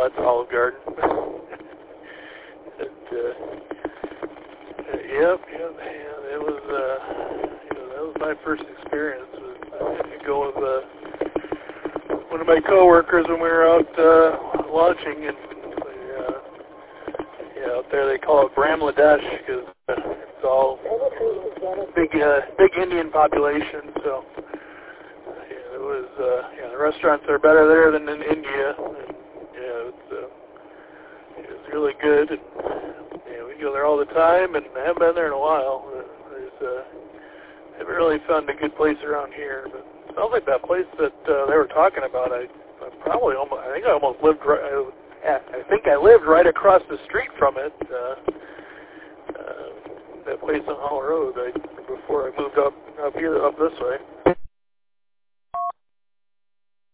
that's Olive Garden. Yep. Yeah, it was. That was my first experience. Go with one of my coworkers when we were out launching, and out there they call it Bangladesh because it's all big Indian population. So it was. The restaurants are better there than in India. And, it was really good. And, we go there all the time, and I haven't been there in a while. I haven't really found a good place around here, but it sounds like that place that they were talking about. I think I lived right across the street from it. That place on Hall Road, before I moved up this way.